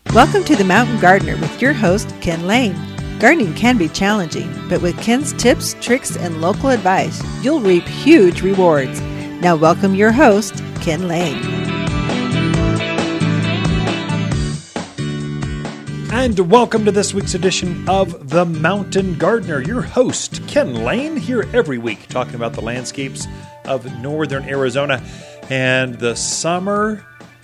Welcome to The Mountain Gardener with your host, Ken Lane. Gardening can be challenging, but with Ken's tips, tricks, and local advice, you'll reap huge rewards. Now welcome your host, Ken Lane. And welcome to this week's edition of The Mountain Gardener. Your host, Ken Lane, here every week talking about the landscapes of northern Arizona and the summer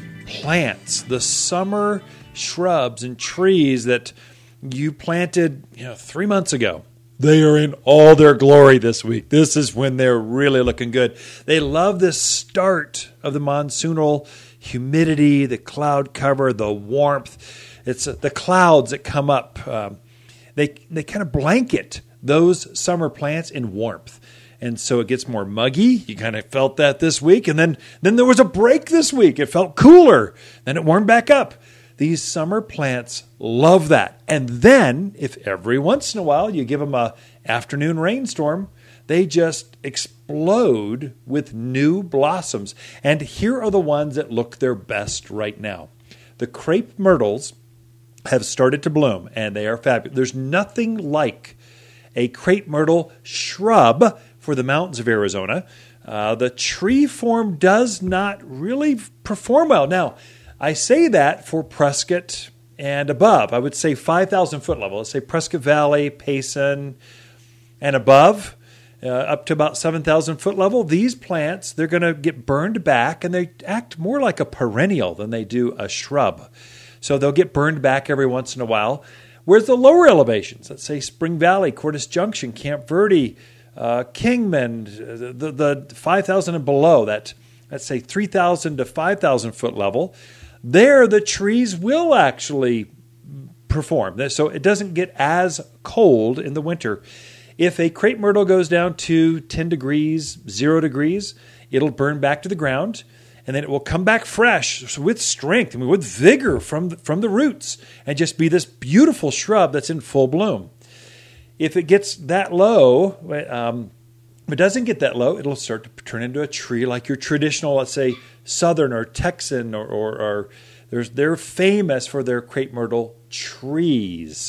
plants, the summer shrubs and trees that you planted 3 months ago. They are in all their glory this week. This is when they're really looking good. They love this start of the monsoonal humidity, the cloud cover, the warmth. It's the clouds that come up. They kind of blanket those summer plants in warmth. And so it gets more muggy. You kind of felt that this week. And then there was a break this week. It felt cooler. Then it warmed back up. These summer plants love that. And then, if every once in a while you give them an afternoon rainstorm, they just explode with new blossoms. And here are the ones that look their best right now. The crepe myrtles have started to bloom, and they are fabulous. There's nothing like a crepe myrtle shrub for the mountains of Arizona. The tree form does not really perform well. Now, I say that for Prescott and above. I would say 5,000 foot level. Let's say Prescott Valley, Payson, and above, up to about 7,000 foot level. These plants, they're going to get burned back, and they act more like a perennial than they do a shrub. So they'll get burned back every once in a while. Whereas the lower elevations, let's say Spring Valley, Cordes Junction, Camp Verde, Kingman, the 5,000 and below, let's say 3,000 to 5,000 foot level, there the trees will actually perform. So it doesn't get as cold in the winter. If a crepe myrtle goes down to 10 degrees, 0 degrees, it'll burn back to the ground, and then it will come back fresh with strength, with vigor from the roots, and just be this beautiful shrub that's in full bloom. If it gets that low, if it doesn't get that low, it'll start to turn into a tree like your traditional, let's say, Southern or Texan, or they're famous for their crepe myrtle trees.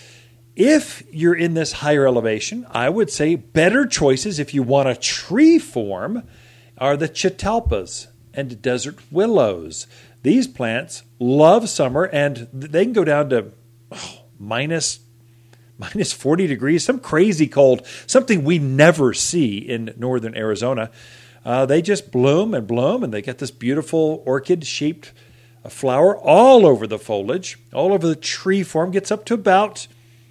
If you're in this higher elevation, I would say better choices if you want a tree form are the catalpas and desert willows. These plants love summer, and they can go down to minus 40 degrees, some crazy cold, something we never see in northern Arizona. They just bloom, and they get this beautiful orchid-shaped flower all over the foliage, all over the tree form. Gets up to about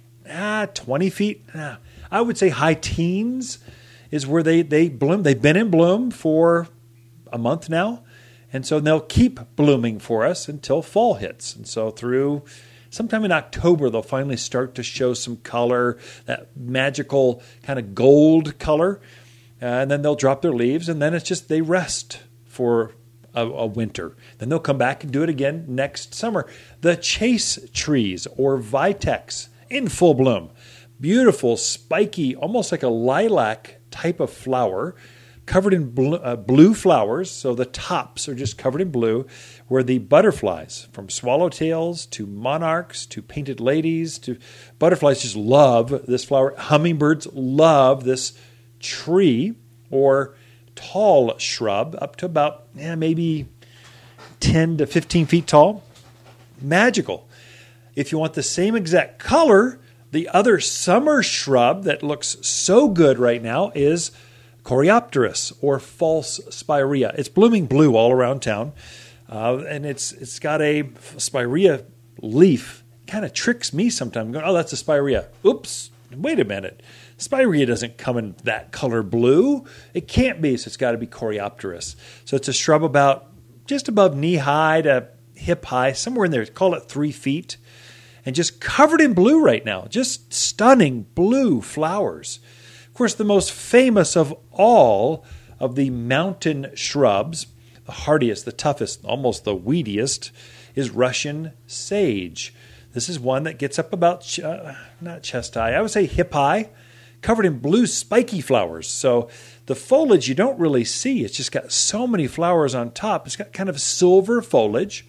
20 feet. I would say high teens is where they bloom. They've been in bloom for a month now, and so they'll keep blooming for us until fall hits. And so through sometime in October, they'll finally start to show some color, that magical kind of gold color, and then they'll drop their leaves, and then it's just they rest for a winter. Then they'll come back and do it again next summer. The chase trees or vitex in full bloom. Beautiful, spiky, almost like a lilac type of flower, covered in blue flowers, so the tops are just covered in blue, where the butterflies, from swallowtails to monarchs to painted ladies to butterflies, just love this flower. Hummingbirds love this tree or tall shrub, up to about maybe 10 to 15 feet tall. Magical. If you want the same exact color, the other summer shrub that looks so good right now is Coreopteris or false spirea. It's blooming blue all around town, and it's got a spirea leaf. Kind of tricks me sometimes. I'm going, oh, that's a spirea. Oops, wait a minute. Spirea doesn't come in that color blue. It can't be, so it's got to be Coreopteris. So it's a shrub about just above knee-high to hip-high, somewhere in there. Call it 3 feet, and just covered in blue right now. Just stunning blue flowers. Of course, the most famous of all of the mountain shrubs, the hardiest, the toughest, almost the weediest, is Russian sage. This is one that gets up about, not chest high, I would say hip high, covered in blue spiky flowers. So the foliage you don't really see. It's just got so many flowers on top. It's got kind of silver foliage,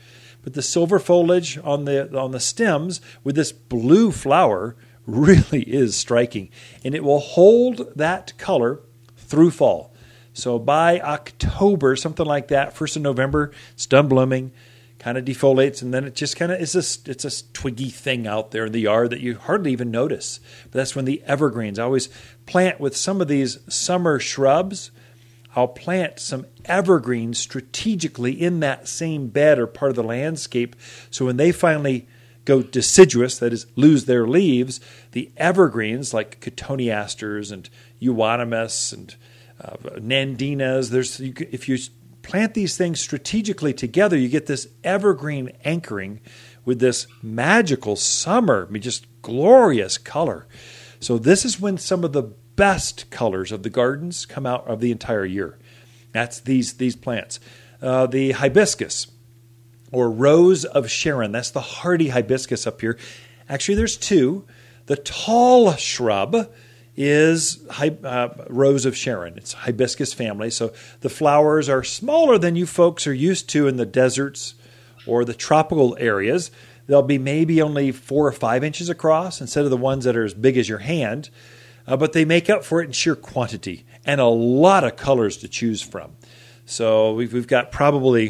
but the silver foliage on the stems with this blue flower really is striking. And it will hold that color through fall. So by October, something like that, 1st of November, it's done blooming, kind of defoliates, and then it just kind of it's a twiggy thing out there in the yard that you hardly even notice. But that's when the evergreens. I always plant with some of these summer shrubs. I'll plant some evergreens strategically in that same bed or part of the landscape. So when they finally go deciduous, that is, lose their leaves, the evergreens like cotoneasters and euonymus and nandinas, if you plant these things strategically together, you get this evergreen anchoring with this magical summer, just glorious color. So this is when some of the best colors of the gardens come out of the entire year. That's these plants. The hibiscus, or rose of Sharon, that's the hardy hibiscus up here. Actually, there's two. The tall shrub is rose of Sharon. It's hibiscus family. So the flowers are smaller than you folks are used to in the deserts or the tropical areas. They'll be maybe only 4 or 5 inches across instead of the ones that are as big as your hand. But they make up for it in sheer quantity and a lot of colors to choose from. So we've got probably,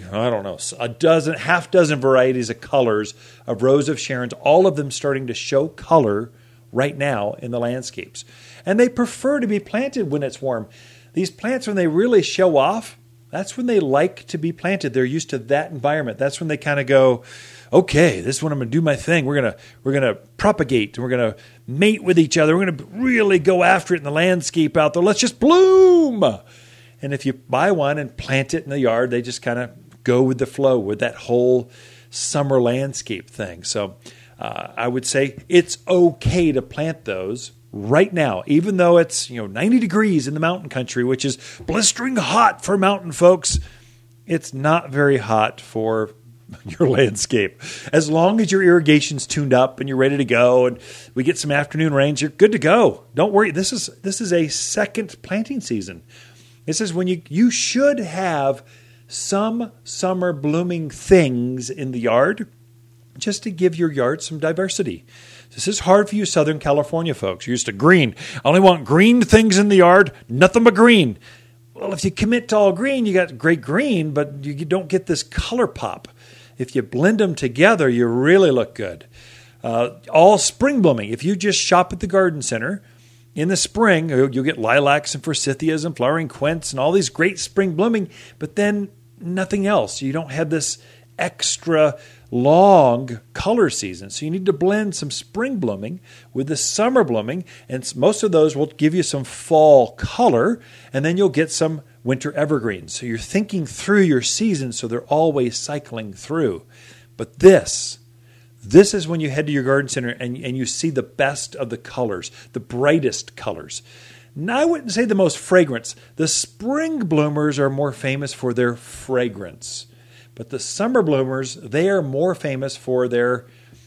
half dozen varieties of colors of rose of Sharon's, all of them starting to show color right now in the landscapes. And they prefer to be planted when it's warm. These plants, when they really show off, that's when they like to be planted. They're used to that environment. That's when they kind of go, okay, this is when I'm going to do my thing. We're gonna propagate, and we're going to mate with each other. We're going to really go after it in the landscape out there. Let's just bloom. And if you buy one and plant it in the yard, they just kind of go with the flow with that whole summer landscape thing. So I would say it's okay to plant those right now, even though it's 90 degrees in the mountain country, which is blistering hot for mountain folks. It's not very hot for your landscape. As long as your irrigation's tuned up and you're ready to go and we get some afternoon rains, you're good to go. Don't worry. This is a second planting season. This is when you should have some summer blooming things in the yard just to give your yard some diversity. This is hard for you Southern California folks. You're used to green. I only want green things in the yard, nothing but green. Well, if you commit to all green, you got great green, but you don't get this color pop. If you blend them together, you really look good. All spring blooming. If you just shop at the garden center, in the spring, you'll get lilacs and forsythias and flowering quince and all these great spring blooming, but then nothing else. You don't have this extra long color season. So you need to blend some spring blooming with the summer blooming, and most of those will give you some fall color, and then you'll get some winter evergreens. So you're thinking through your season so they're always cycling through. But this is when you head to your garden center and you see the best of the colors, the brightest colors. Now, I wouldn't say the most fragrance. The spring bloomers are more famous for their fragrance. But the summer bloomers, they are more famous for their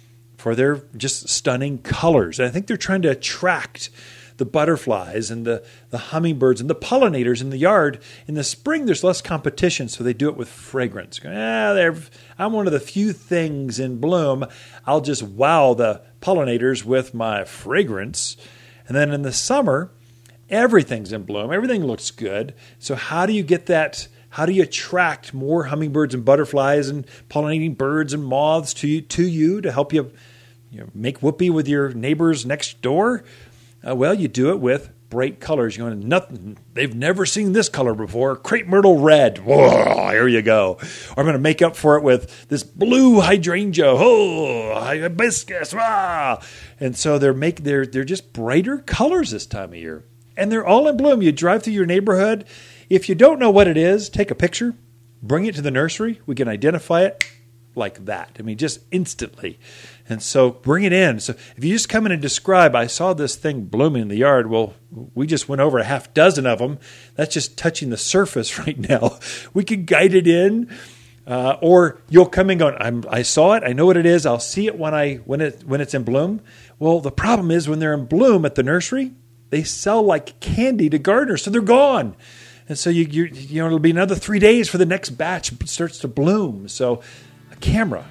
just stunning colors. And I think they're trying to attract the butterflies and the hummingbirds and the pollinators in the yard. In the spring, there's less competition, so they do it with fragrance. I'm one of the few things in bloom. I'll just wow the pollinators with my fragrance. And then in the summer, everything's in bloom. Everything looks good. So how do you get that? How do you attract more hummingbirds and butterflies and pollinating birds and moths to you to help you make whoopee with your neighbors next door? Well, you do it with bright colors. You're going, nothing. They've never seen this color before. Crepe myrtle red. Whoa, here you go. Or I'm going to make up for it with this blue hydrangea. Oh, hibiscus. Ah. And so they're just brighter colors this time of year. And they're all in bloom. You drive through your neighborhood. If you don't know what it is, take a picture, bring it to the nursery. We can identify it like that. I mean, just instantly. And so bring it in. So if you just come in and describe, I saw this thing blooming in the yard. Well, we just went over a half dozen of them. That's just touching the surface right now. We can guide it in. Or you'll come in going, I saw it. I know what it is. I'll see it when it's in bloom. Well, the problem is when they're in bloom at the nursery, they sell like candy to gardeners. So they're gone. And so you it'll be another 3 days for the next batch starts to bloom. So a camera,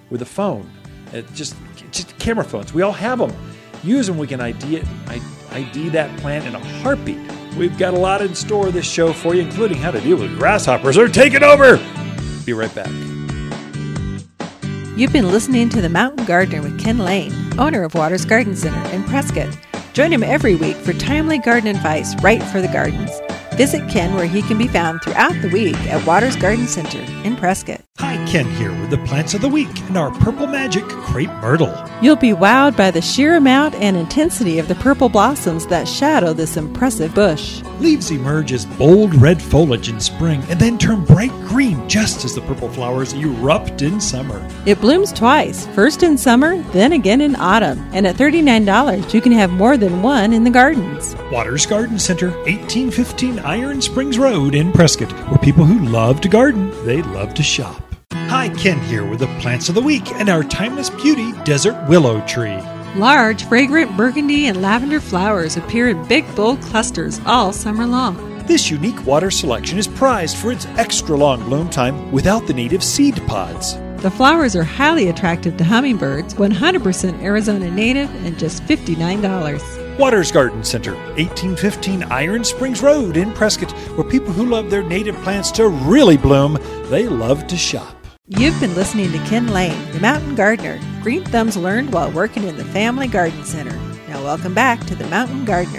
with a phone. Just camera phones. We all have them. Use them. We can ID that plant in a heartbeat. We've got a lot in store this show for you, including how to deal with grasshoppers. They're taking over. Be right back. You've been listening to The Mountain Gardener with Ken Lane, owner of Waters Garden Center in Prescott. Join him every week for timely garden advice right for the gardens. Visit Ken where he can be found throughout the week at Waters Garden Center in Prescott. Hi, Ken here with the plants of the week and our Purple Magic Crepe Myrtle. You'll be wowed by the sheer amount and intensity of the purple blossoms that shadow this impressive bush. Leaves emerge as bold red foliage in spring and then turn bright green just as the purple flowers erupt in summer. It blooms twice, first in summer, then again in autumn. And at $39, you can have more than one in the gardens. Waters Garden Center, 1815 Iron Springs Road in Prescott, where people who love to garden, they love to shop. Hi, Ken here with the plants of the week and our timeless beauty desert willow tree. Large, fragrant burgundy and lavender flowers appear in big, bold clusters all summer long. This unique water selection is prized for its extra long bloom time without the need of seed pods. The flowers are highly attractive to hummingbirds, 100% Arizona native and just $59. Waters Garden Center, 1815 Iron Springs Road in Prescott, where people who love their native plants to really bloom, they love to shop. You've been listening to Ken Lane, the Mountain Gardener. Green thumbs learned while working in the Family Garden Center. Now welcome back to the Mountain Gardener.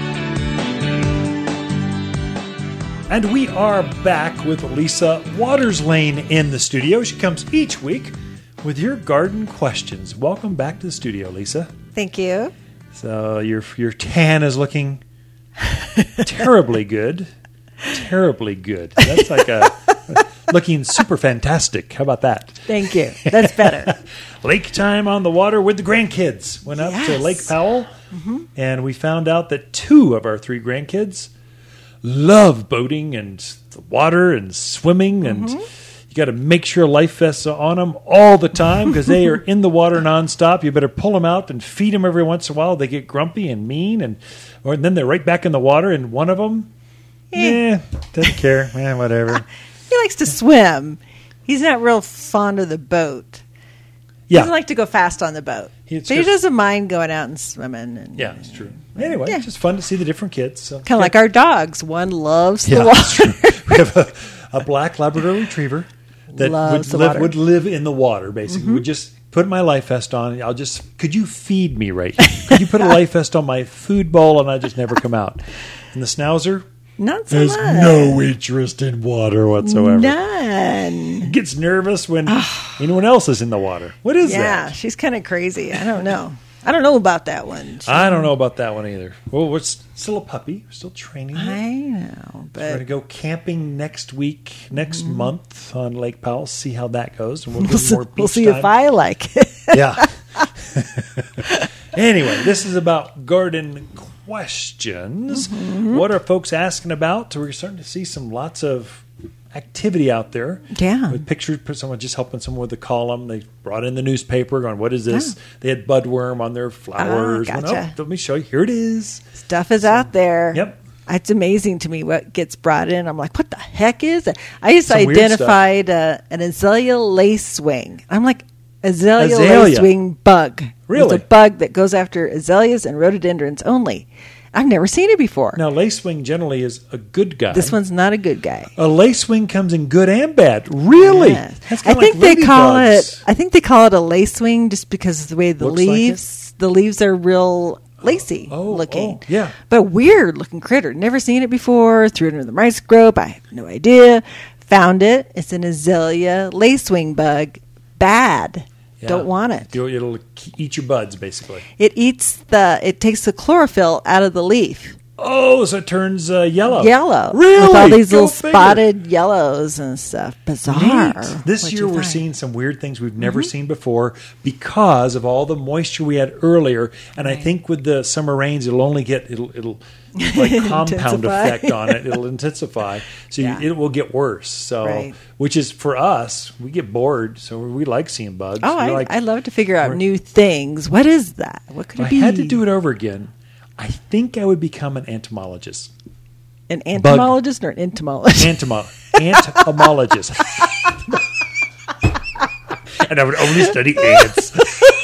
And we are back with Lisa Waters Lane in the studio. She comes each week with your garden questions. Welcome back to the studio, Lisa. Thank you. So your tan is looking terribly good. Terribly good. That's like looking super fantastic. How about that? Thank you. That's better. Lake time on the water with the grandkids. Went up to Lake Powell, and we found out that 2 of our 3 grandkids love boating and the water and swimming, and you got to make sure life vests are on them all the time because they are in the water nonstop. You better pull them out and feed them every once in a while. They get grumpy and mean, and then they're right back in the water, and one of them, doesn't care. Whatever. He likes to swim. He's not real fond of the boat. He doesn't like to go fast on the boat. But he doesn't mind going out and swimming. Yeah, it's true. Anyway, it's just fun to see the different kids. So. Kind of like our dogs. One loves the water. We have a black Labrador Retriever that would live in the water, basically. Would just put my life vest on. Could you feed me right here? Could you put a life vest on my food bowl and I just never come out? And the Schnauzer? Not so has much. No interest in water whatsoever. None. Gets nervous when anyone else is in the water. What is that? Yeah, she's kind of crazy. I don't know. I don't know about that one. I don't know about that one either. Well, we're still a puppy. We're still training her. I know. But we're going to go camping next month on Lake Powell, see how that goes. And we'll see if I like it. Yeah. Anyway, this is about garden questions. What are folks asking about? So we're starting to see lots of activity out there. Yeah. With pictures, someone just helping someone with the column. They brought in the newspaper going, what is this? They had budworm on their flowers. Gotcha. Let me show you. Here it is. Stuff is out there. Yep. It's amazing to me what gets brought in. I'm like, what the heck is it? I just identified an azalea lacewing. I'm like, azalea lacewing bug. Really? It's a bug that goes after azaleas and rhododendrons only. I've never seen it before. Now, lacewing generally is a good guy. This one's not a good guy. A lacewing comes in good and bad. Really? Yes. I think they call it a lacewing just because of the way the leaves are real lacy looking. Yeah. But weird looking critter. Never seen it before. Threw it into the microscope. I have no idea. Found it. It's an azalea lacewing bug. Bad. Yeah. Don't want it. It'll eat your buds, basically. It takes the chlorophyll out of the leaf. Oh, so it turns yellow. Yellow. Really? With all these little spotted yellows and stuff. Bizarre. Neat. This year we're seeing some weird things we've never seen before because of all the moisture we had earlier. And I think with the summer rains, it'll like compound effect on it. It'll intensify. So it will get worse. So, which is for us, we get bored. So we like seeing bugs. Oh, I love to figure out new things. What is that? What could it be? If I had to do it over again, I think I would become an entomologist. An entomologist or an entomologist? Entomologist. and I would only study ants.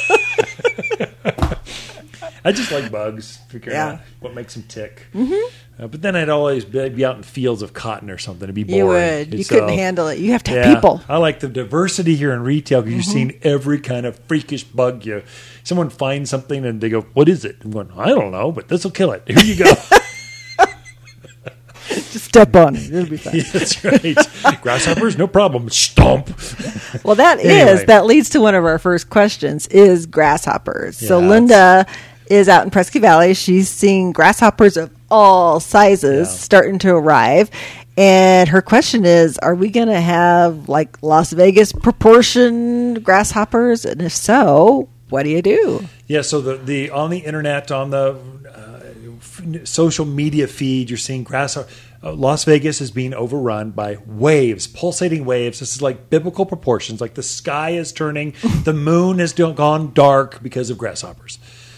I just like bugs, figuring out what makes them tick. Mm-hmm. But then I'd always be out in fields of cotton or something. It'd be boring. You would. You couldn't handle it. You have to have people. I like the diversity here in retail because you've seen every kind of freakish bug. Someone finds something and they go, "What is it?" I'm going, "I don't know, but this will kill it." Here you go. Just step on it. It'll be fine. Yeah, that's right. Grasshoppers, no problem. Stomp. Well, that leads to one of our first questions is grasshoppers. So Linda is out in Prescott Valley. She's seeing grasshoppers of all sizes starting to arrive. And her question is, are we going to have like Las Vegas proportioned grasshoppers? And if so, what do you do? Yeah, so the on the internet, on the social media feed, you're seeing Las Vegas is being overrun by waves, pulsating waves. This is like biblical proportions. Like the sky is turning, the moon has gone dark because of grasshoppers.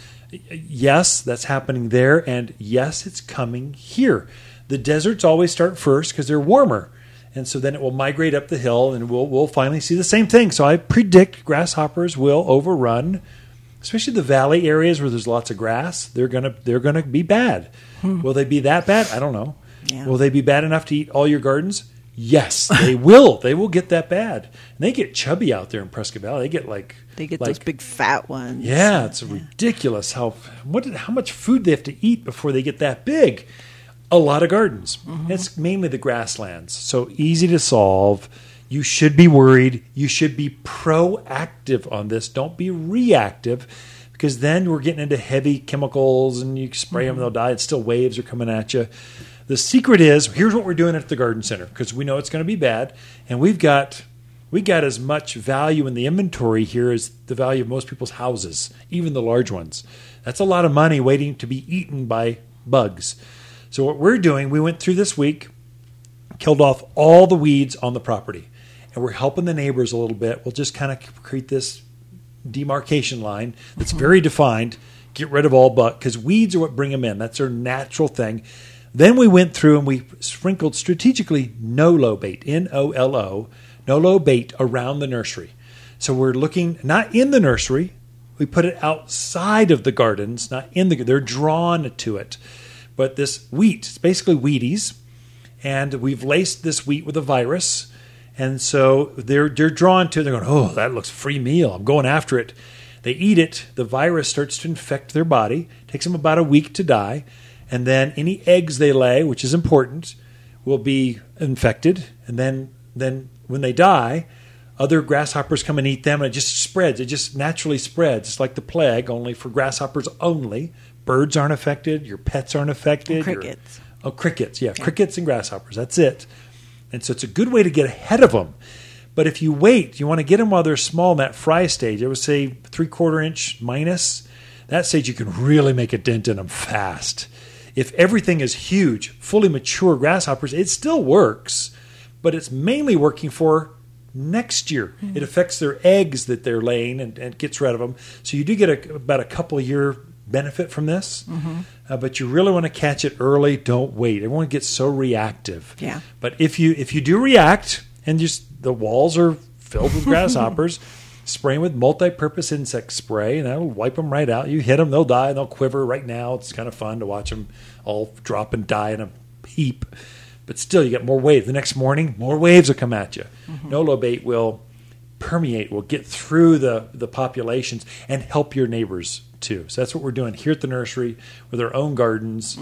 Yes, that's happening there, and yes, it's coming here. The deserts always start first because they're warmer, and so then it will migrate up the hill, and we'll finally see the same thing. So I predict grasshoppers will overrun, especially the valley areas where there's lots of grass. They're gonna be bad. Will they be that bad? I don't know. Yeah. Will they be bad enough to eat all your gardens? Yes, they will. They will get that bad. And they get chubby out there in Prescott Valley. They get those big fat ones. Yeah, it's ridiculous how much food they have to eat before they get that big. A lot of gardens. It's mainly the grasslands. So easy to solve. You should be worried. You should be proactive on this. Don't be reactive, because then we're getting into heavy chemicals and you spray them and they'll die. It's still waves are coming at you. The secret is, here's what we're doing at the garden center, because we know it's going to be bad, and we got as much value in the inventory here as the value of most people's houses, even the large ones. That's a lot of money waiting to be eaten by bugs. So what we're doing, we went through this week, killed off all the weeds on the property, and we're helping the neighbors a little bit. We'll just kind of create this demarcation line that's very defined, get rid of all bugs, because weeds are what bring them in. That's their natural thing. Then we went through and we sprinkled strategically no-low bait, N-O-L-O, no-low bait around the nursery. So we're looking not in the nursery. We put it outside of the gardens, not in they're drawn to it. But this wheat, it's basically Wheaties, and we've laced this wheat with a virus. And so they're drawn to it. They're going, "Oh, that looks free meal. I'm going after it." They eat it. The virus starts to infect their body. It takes them about a week to die. And then any eggs they lay, which is important, will be infected. And then when they die, other grasshoppers come and eat them, and it just spreads. It just naturally spreads. It's like the plague, only for grasshoppers only. Birds aren't affected. Your pets aren't affected. And crickets. Crickets. Yeah, crickets and grasshoppers. That's it. And so it's a good way to get ahead of them. But if you wait, you want to get them while they're small in that fry stage. I would say 3/4 inch minus. That stage you can really make a dent in them fast. If everything is huge, fully mature grasshoppers, it still works, but it's mainly working for next year. Mm-hmm. It affects their eggs that they're laying and gets rid of them. So you do get about a couple of year benefit from this, but you really want to catch it early. Don't wait. Everyone gets so reactive. Yeah. But if you do react and just the walls are filled with grasshoppers, spraying with multi-purpose insect spray, and that'll wipe them right out. You hit them, they'll die, and they'll quiver. Right now, it's kind of fun to watch them all drop and die in a heap. But still, you get more waves. The next morning, more waves will come at you. No-low bait will permeate, will get through the populations and help your neighbors too. So that's what we're doing here at the nursery with our own gardens.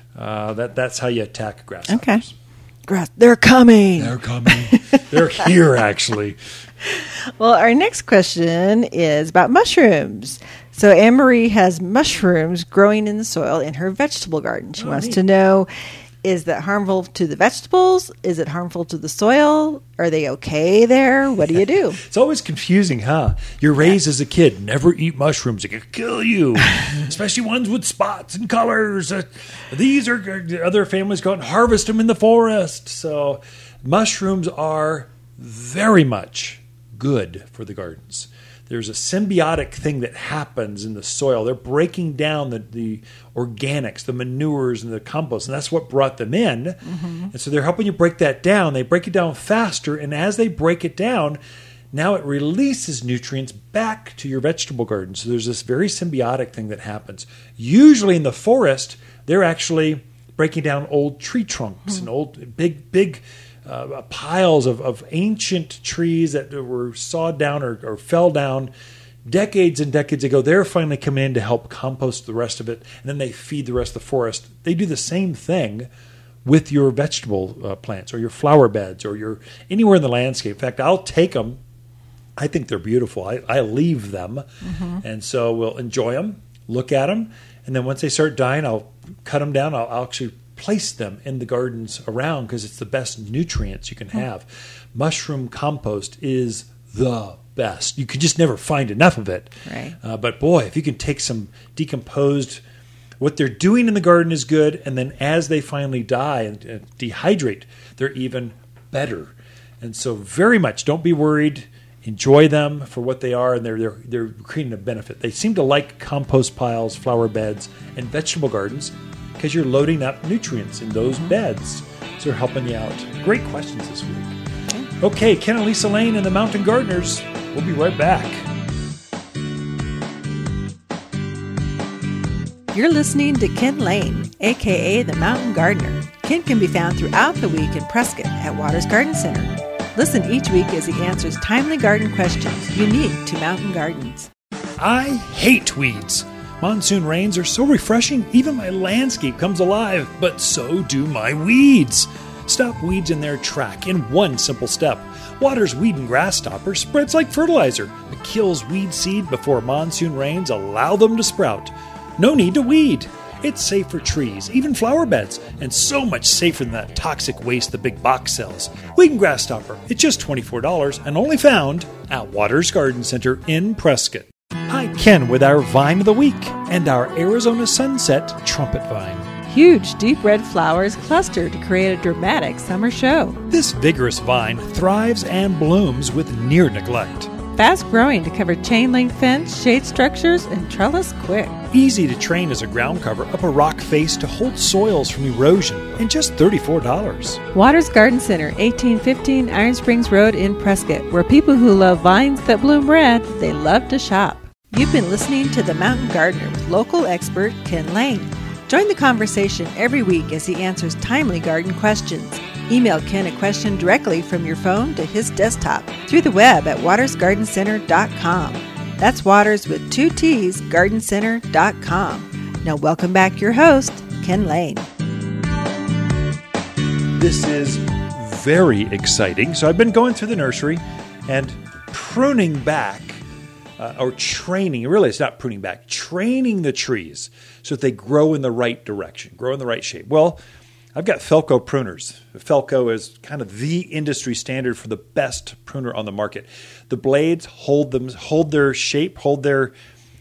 That's how you attack grasshoppers. Okay. They're coming. They're coming. They're here, actually. Well, our next question is about mushrooms. So Anne-Marie has mushrooms growing in the soil in her vegetable garden. She wants to know, is that harmful to the vegetables? Is it harmful to the soil? Are they okay there? What do you do? It's always confusing, huh? You're raised as a kid, never eat mushrooms. It can kill you, especially ones with spots and colors. These are other families go out and harvest them in the forest. So mushrooms are very much good for the gardens. There's a symbiotic thing that happens in the soil. They're breaking down the organics, the manures, and the compost, and that's what brought them in. And so they're helping you break that down. They break it down faster, and as they break it down, now it releases nutrients back to your vegetable garden. So there's this very symbiotic thing that happens. Usually in the forest, they're actually breaking down old tree trunks and old big piles of ancient trees that were sawed down or fell down decades and decades ago. They're finally coming in to help compost the rest of it, and then they feed the rest of the forest. They do the same thing with your vegetable plants or your flower beds or your anywhere in the landscape. In fact, I'll take them. I think they're beautiful. I leave them, and so we'll enjoy them, look at them, and then once they start dying, I'll cut them down. I'll actually place them in the gardens around because it's the best nutrients you can have. Mushroom compost is the best. You could just never find enough of it. Right. But boy, if you can take some decomposed, what they're doing in the garden is good, and then as they finally die and dehydrate, they're even better. And so very much, don't be worried. Enjoy them for what they are, and they're creating a benefit. They seem to like compost piles, flower beds, and vegetable gardens because you're loading up nutrients in those beds. So they're helping you out. Great questions this week. Okay, Ken and Lisa Lane and the Mountain Gardeners. We'll be right back. You're listening to Ken Lane, a.k.a. the Mountain Gardener. Ken can be found throughout the week in Prescott at Waters Garden Center. Listen each week as he answers timely garden questions unique to mountain gardens. I hate weeds. Monsoon rains are so refreshing, even my landscape comes alive, but so do my weeds. Stop weeds in their track in one simple step. Waters Weed and Grass Stopper spreads like fertilizer. It kills weed seed before monsoon rains allow them to sprout. No need to weed. It's safe for trees, even flower beds, and so much safer than that toxic waste the big box sells. Weed and Grass Stopper, it's just $24 and only found at Waters Garden Center in Prescott. Hi, Ken, with our Vine of the Week and our Arizona Sunset Trumpet Vine. Huge, deep red flowers cluster to create a dramatic summer show. This vigorous vine thrives and blooms with near neglect. Fast growing to cover chain link fence, shade structures, and trellis quick. Easy to train as a ground cover up a rock face to hold soils from erosion, and just $34. Waters Garden Center, 1815 Iron Springs Road in Prescott, where people who love vines that bloom red, they love to shop. You've been listening to The Mountain Gardener with local expert Ken Lane. Join the conversation every week as he answers timely garden questions. Email Ken a question directly from your phone to his desktop through the web at watersgardencenter.com. That's Waters with 2 T's, gardencenter.com. Now welcome back your host, Ken Lane. This is very exciting. So I've been going through the nursery and pruning back or training, really it's not pruning back, training the trees so that they grow in the right direction, grow in the right shape. Well, I've got Felco pruners. Felco is kind of the industry standard for the best pruner on the market. The blades hold their shape, hold their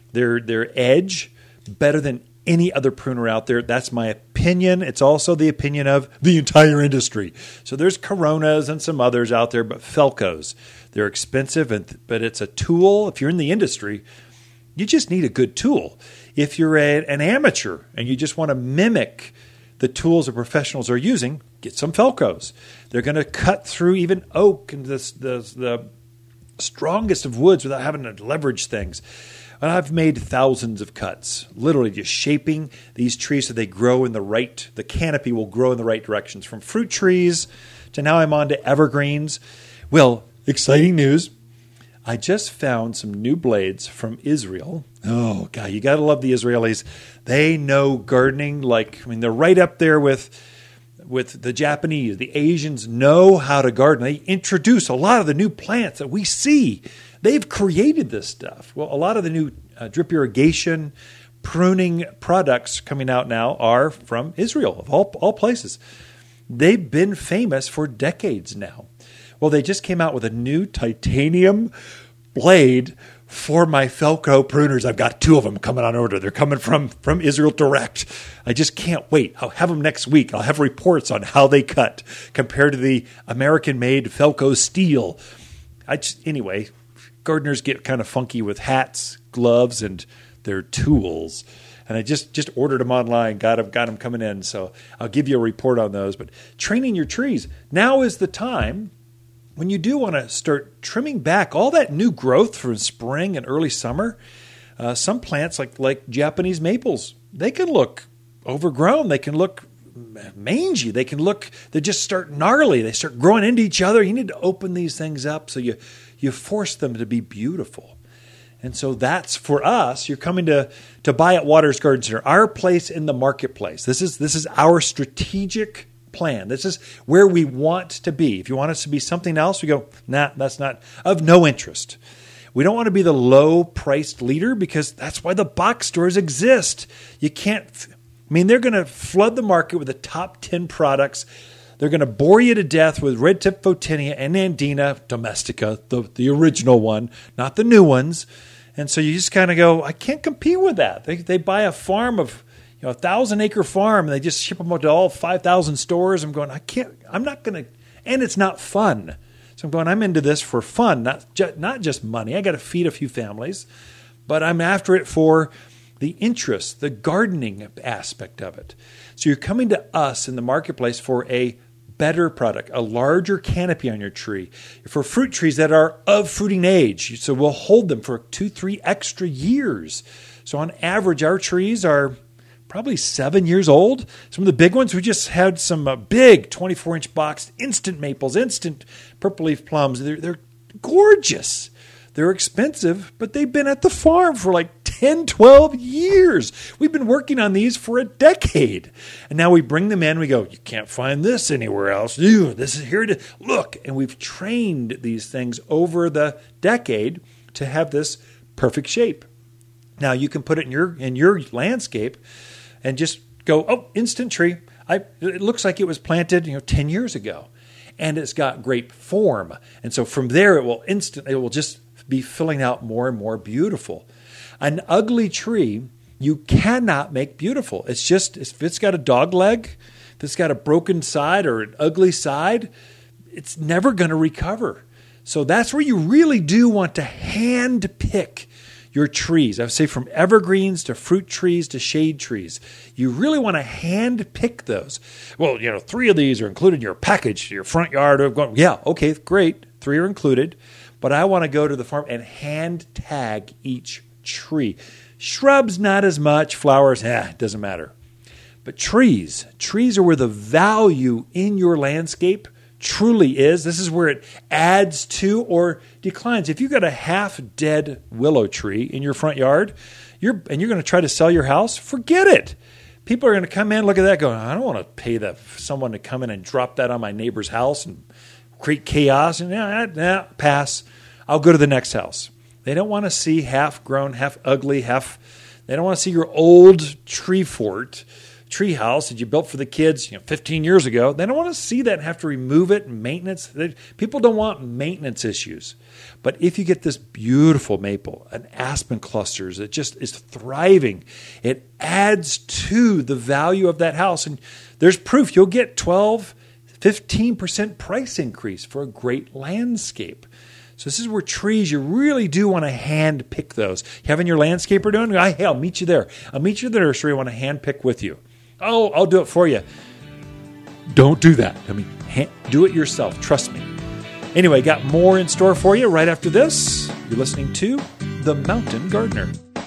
edge better than any other pruner out there. That's my opinion. It's also the opinion of the entire industry. So there's Coronas and some others out there, but Felcos, they're expensive, but it's a tool. If you're in the industry, you just need a good tool. If you're an amateur and you just want to mimic the tools the professionals are using, get some Felcos. They're going to cut through even oak and the strongest of woods without having to leverage things. And I've made thousands of cuts, literally just shaping these trees so they grow in the canopy will grow in the right directions. From fruit trees to now I'm on to evergreens. Well, exciting news. I just found some new blades from Israel. Oh, God, you got to love the Israelis. They know gardening they're right up there with the Japanese. The Asians know how to garden. They introduce a lot of the new plants that we see. They've created this stuff. Well, a lot of the new drip irrigation, pruning products coming out now are from Israel, of all places. They've been famous for decades now. Well, they just came out with a new titanium blade for my Felco pruners. I've got 2 of them coming on order. They're coming from Israel direct. I just can't wait. I'll have them next week. I'll have reports on how they cut compared to the American-made Felco steel. Anyway, gardeners get kind of funky with hats, gloves, and their tools. And I just ordered them online, got them coming in. So I'll give you a report on those. But training your trees. Now is the time when you do want to start trimming back all that new growth from spring and early summer, some plants like Japanese maples, they can look overgrown. They can look mangy. They just start gnarly. They start growing into each other. You need to open these things up so you force them to be beautiful. And so that's for us. You're coming to buy at Waters Garden Center, our place in the marketplace. This is our strategic plan. This is where we want to be. If you want us to be something else, we go, nah, that's not of no interest. We don't want to be the low-priced leader because that's why the box stores exist. You can't, they're going to flood the market with the top 10 products. They're going to bore you to death with red tip Photinia and Andina domestica, the original one, not the new ones. And so you just kind of go, I can't compete with that. They buy a farm of, 1,000-acre farm, and they just ship them out to all 5,000 stores. I'm going, I'm not going to, and it's not fun. So I'm going, I'm into this for fun, not just money. I got to feed a few families, but I'm after it for the interest, the gardening aspect of it. So you're coming to us in the marketplace for a better product, a larger canopy on your tree, for fruit trees that are of fruiting age. So we'll hold them for 2-3 extra years. So on average, our trees are probably 7 years old. Some of the big ones, we just had some big 24-inch boxed instant maples, instant purple leaf plums. They're gorgeous. They're expensive, but they've been at the farm for like 10, 12 years. We've been working on these for a decade. And now we bring them in. We go, you can't find this anywhere else. This is here to look. And we've trained these things over the decade to have this perfect shape. Now you can put it in your landscape and just go, oh, instant tree. It looks like it was planted 10 years ago. And it's got great form. And so from there, it will just be filling out more and more beautiful. An ugly tree, you cannot make beautiful. It's just, if it's got a dog leg, if it's got a broken side or an ugly side, it's never going to recover. So that's where you really do want to hand pick your trees. I would say from evergreens to fruit trees to shade trees. You really want to hand pick those. Well, 3 of these are included in your package, your front yard. Yeah, okay, great. 3 are included. But I want to go to the farm and hand tag each tree. Shrubs, not as much. Flowers, it doesn't matter. But trees are where the value in your landscape truly is. This is where it adds to or declines. If you've got a half-dead willow tree in your front yard, you're going to try to sell your house, forget it. People are going to come in, look at that, going, I don't want to pay someone to come in and drop that on my neighbor's house and create chaos. And pass. I'll go to the next house. They don't want to see half-grown, half-ugly, they don't want to see your old tree house that you built for the kids 15 years ago. They don't want to see that and have to remove it and maintenance. People don't want maintenance issues. But if you get this beautiful maple, an aspen clusters that just is thriving, it adds to the value of that house. And there's proof you'll get 12, 15% price increase for a great landscape. So this is where trees, you really do want to hand pick those. You having your landscaper doing? Hey, I'll meet you there. I'll meet you at the nursery. I want to hand pick with you. Oh, I'll do it for you. Don't do that. Do it yourself. Trust me. Anyway, got more in store for you right after this. You're listening to The Mountain Gardener.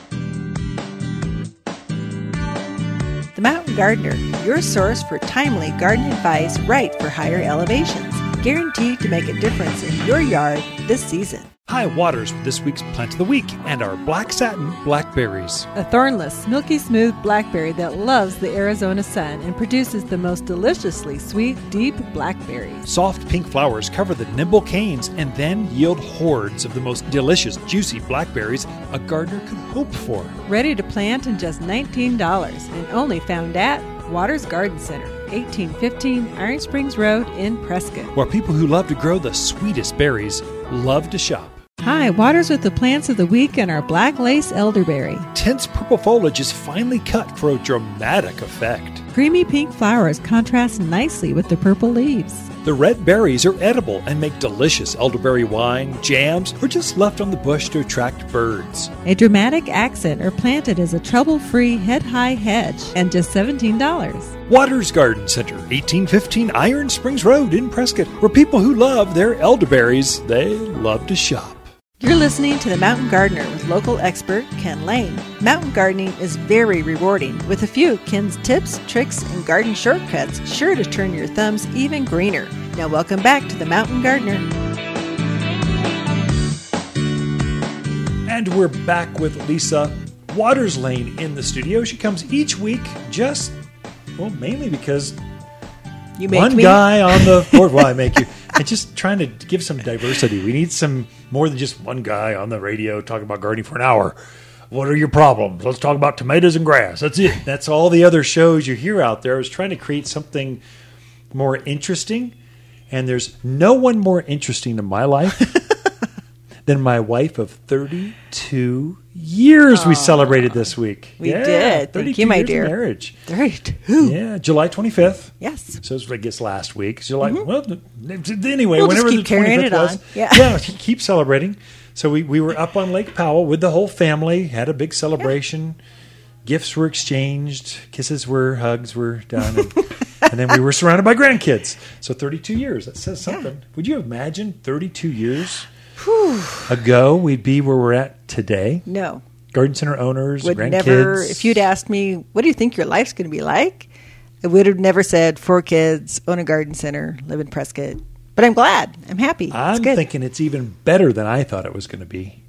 The Mountain Gardener, your source for timely garden advice right for higher elevations. Guaranteed to make a difference in your yard this season. Hi, Waters with this week's Plant of the Week and our black satin blackberries. A thornless, milky smooth blackberry that loves the Arizona sun and produces the most deliciously sweet, deep blackberries. Soft pink flowers cover the nimble canes and then yield hordes of the most delicious, juicy blackberries a gardener could hope for. Ready to plant in just $19 and only found at Waters Garden Center, 1815 Iron Springs Road in Prescott. Where people who love to grow the sweetest berries love to shop. Hi, waters with the plants of the week and our black lace elderberry. Tense purple foliage is finely cut for a dramatic effect. Creamy pink flowers contrast nicely with the purple leaves. The red berries are edible and make delicious elderberry wine, jams, or just left on the bush to attract birds. A dramatic accent are planted as a trouble-free head-high hedge and just $17. Waters Garden Center, 1815 Iron Springs Road in Prescott, where people who love their elderberries, they love to shop. You're listening to The Mountain Gardener with local expert Ken Lane. Mountain gardening is very rewarding, with a few Ken's tips, tricks, and garden shortcuts sure to turn your thumbs even greener. Now welcome back to The Mountain Gardener. And we're back with Lisa Waters Lane in the studio. She comes each week mainly because You make one me. guy on the board. Well, I make you. And just trying to give some diversity. We need some more than just one guy on the radio talking about gardening for an hour. What are your problems? Let's talk about tomatoes and grass. That's it. That's all the other shows you hear out there. I was trying to create something more interesting. And there's no one more interesting in my life than my wife of 32 years we celebrated this week. We did. Thank you, my years of dear. marriage. 32. Yeah, July 25th. Yes. So it's, I guess, last week. July. Well, anyway, We'll just whenever keep the 25th carrying it was. on. Yeah. Yeah, keep celebrating. So we were up on Lake Powell with the whole family, had a big celebration. Yeah. Gifts were exchanged. Hugs were done. And then we were surrounded by grandkids. So 32 yeyears. That says something. Yeah. Would you imagine 32 years ago we'd be where we're at today? No. Garden center owners, would grandkids. Never, if you'd asked me, what do you think your life's going to be like? I would have never said 4 kids, own a garden center, live in Prescott. But I'm glad. I'm happy. I'm it's good. thinking it's even better than I thought it was going to be.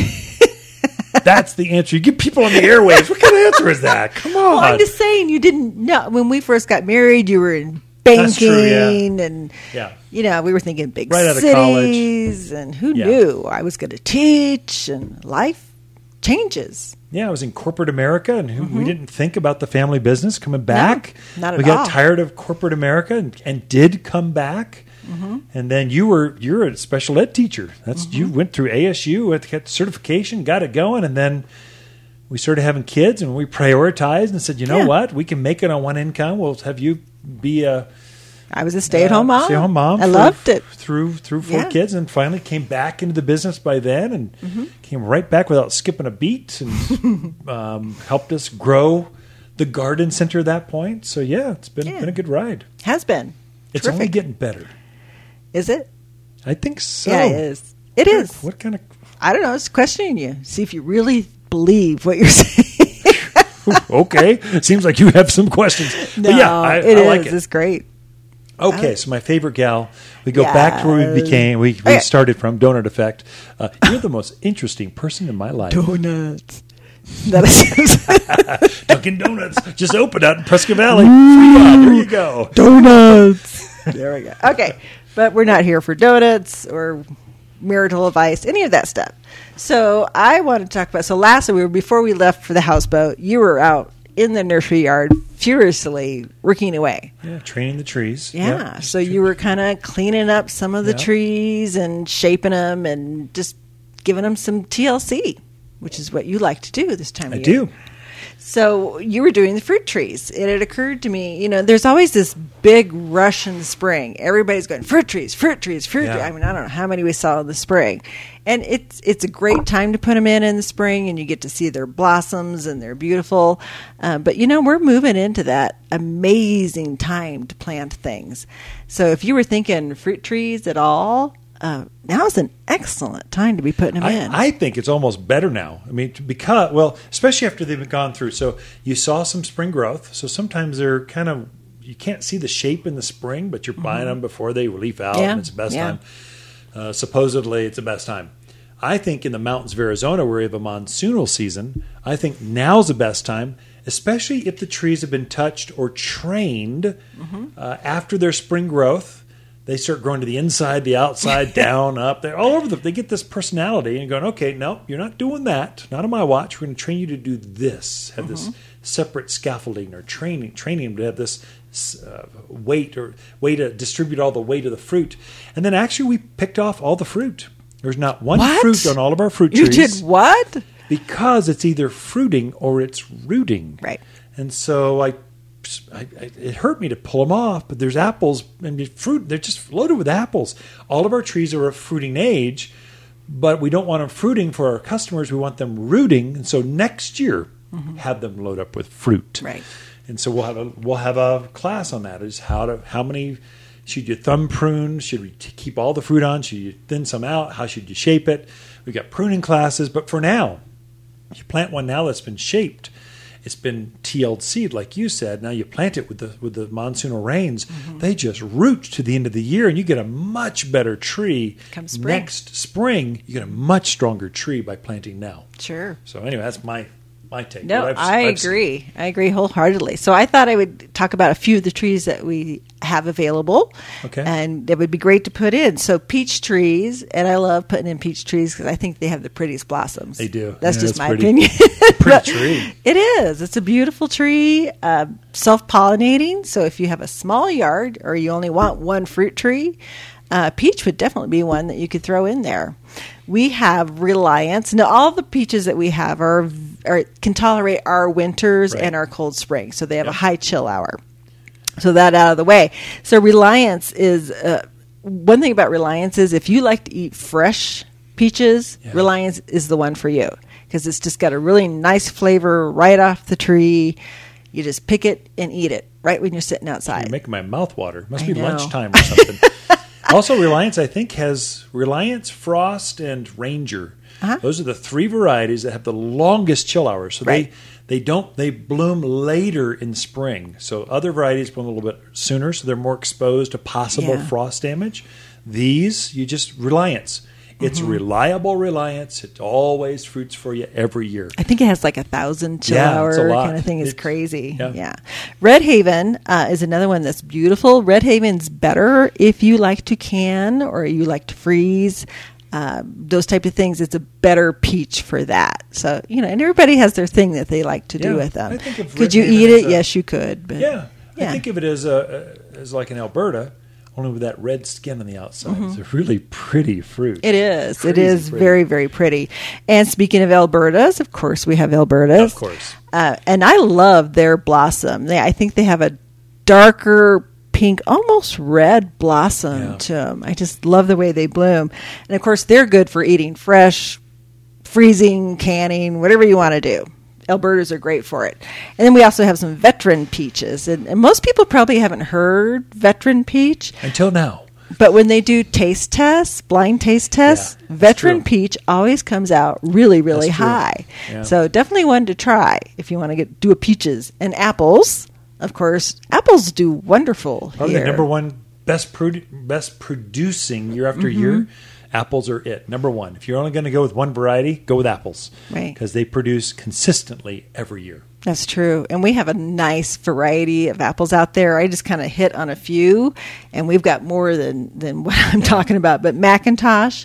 That's the answer. You get people on the airwaves. What kind of answer is that? Come on. Well, I'm just saying you didn't know. When we first got married, you were in banking. That's true, yeah. And, yeah. you know, we were thinking big right cities. Out of college. And who knew I was going to teach and life changes. Yeah, I was in corporate America, and we didn't think about the family business coming back. No, not at all. We got tired of corporate America and did come back. Mm-hmm. And then you're a special ed teacher. That's you went through ASU, got certification, got it going, and then we started having kids, and we prioritized and said, you know what, we can make it on one income. We'll have you be a. I was a stay-at-home mom. Stay-at-home mom. I loved it through 4 kids, and finally came back into the business by then, and came right back without skipping a beat, and helped us grow the garden center at that point. So it's been a good ride. Has been. It's Terrific. only getting better. Is it? I think so. Yeah, it is. It is. What kind of? I don't know. It's questioning you. See if you really believe what you're saying. Okay. It seems like you have some questions. No, but I like it. It's great. Okay, so my favorite gal, we go back to where we started from, Donut Effect. You're the most interesting person in my life. Donuts. That is Dunkin' Donuts. Just open out in Prescott Valley. There you go. Donuts. There we go. Okay, but we're not here for donuts or marital advice, any of that stuff. So I want to talk about, last week, before we left for the houseboat, you were out in the nursery yard furiously working away. Yeah, training the trees. Yeah, so you were kind of cleaning up some of the trees and shaping them and just giving them some TLC, which is what you like to do this time of year. I do. So you were doing the fruit trees. And it occurred to me, there's always this big rush in the spring. Everybody's going, fruit trees, fruit trees, fruit trees. I mean, I don't know how many we saw in the spring. And it's a great time to put them in the spring, and you get to see their blossoms, and they're beautiful. But, we're moving into that amazing time to plant things. So if you were thinking fruit trees at all, now's an excellent time to be putting them in. I think it's almost better now. I mean, because, especially after they've gone through. So you saw some spring growth. So sometimes they're kind of, you can't see the shape in the spring, but you're buying them before they leaf out, and it's the best time. Supposedly, it's the best time. I think in the mountains of Arizona, where we have a monsoonal season, I think now's the best time, especially if the trees have been touched or trained after their spring growth. They start growing to the inside, the outside, down, up. They're all over they get this personality and going, okay, no, you're not doing that. Not on my watch. We're going to train you to do this. Have this separate scaffolding or training them to have this way to distribute all the weight of the fruit. And then actually we picked off all the fruit. There's not one What? fruit on all of our fruit You trees. did what? Because it's either fruiting or it's rooting. Right. And so it hurt me to pull them off, but there's apples and fruit. They're just loaded with apples. All of our trees are of fruiting age, but we don't want them fruiting for our customers. We want them rooting. And so next year, have them load up with fruit. Right. And so we'll have a class on that. Is how many should you thumb prune? Should we keep all the fruit on? Should you thin some out? How should you shape it? We've got pruning classes, but for now, you plant one now that's been shaped. It's been TL'd seed, like you said. Now you plant it with the monsoonal rains. They just root to the end of the year, and you get a much better tree. Come spring. Next spring, you get a much stronger tree by planting now. Sure. So anyway, that's my take. No, What I I've seen. agree. I agree wholeheartedly. So I thought I would talk about a few of the trees that we have available. Okay. And that would be great to put in. So peach trees, and I love putting in peach trees because I think they have the prettiest blossoms. They do. That's Yeah, just that's my pretty. opinion. Pretty tree. It is. It's a beautiful tree, self-pollinating. So if you have a small yard or you only want one fruit tree, peach would definitely be one that you could throw in there. We have Reliance. Now, all the peaches that we have can tolerate our winters Right. and our cold springs. So they have a high chill hour. So that out of the way. So Reliance is one thing about Reliance is if you like to eat fresh peaches, Yeah. Reliance is the one for you because it's just got a really nice flavor right off the tree. You just pick it and eat it right when you're sitting outside. You're making my mouth water. Must I be know. lunchtime or something. Also, Reliance, I think, has Reliance, Frost, and Ranger. Uh-huh. Those are the three varieties that have the longest chill hours. So Right. they bloom later in spring. So other varieties bloom a little bit sooner, so they're more exposed to possible Yeah. frost damage. These, Reliance. It's reliable Reliance. It always fruits for you every year. I think it has like 1,000 chill Yeah, hour it's a lot. kind of thing. It's It's- crazy. yeah. Yeah. Red Haven is another one that's beautiful. Red Haven's better if you like to can or you like to freeze. Those type of things. It's a better peach for that. So, and everybody has their thing that they like to do Yeah. with them. I think of Could Red you Haven eat as it? Yes, you could. But Yeah. Yeah. I think of it as like an Alberta, only with that red skin on the outside. It's a really pretty fruit. It is. Crazy It is pretty. very, very pretty. And speaking of Albertas, of course, we have Albertas. Of course. And I love their blossom. I think they have a darker pink, almost red blossom Yeah. to them. I just love the way they bloom. And, of course, they're good for eating fresh, freezing, canning, whatever you want to do. Albertas are great for it. And then we also have some veteran peaches. And most people probably haven't heard veteran peach. Until now. But when they do taste tests, blind taste tests, Yeah, that's veteran true. peach always comes out really, really That's true. high. Yeah. So definitely one to try if you want to do a peaches. And apples, of course, apples do wonderful Probably here. the number one best producing year after year. Apples are it. Number one. If you're only going to go with one variety, go with apples. Right. Because they produce consistently every year. That's true. And we have a nice variety of apples out there. I just kind of hit on a few, and we've got more than what I'm talking about. But Macintosh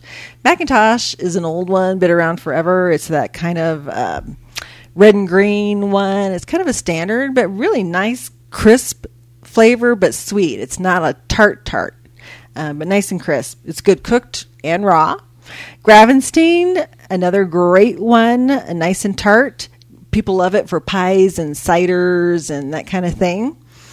is an old one, been around forever. It's that kind of red and green one. It's kind of a standard, but really nice, crisp flavor, but sweet. It's not a tart, but nice and crisp. It's good cooked and raw. Gravenstein, another great one, nice and tart. People love it for pies and ciders and that kind of thing.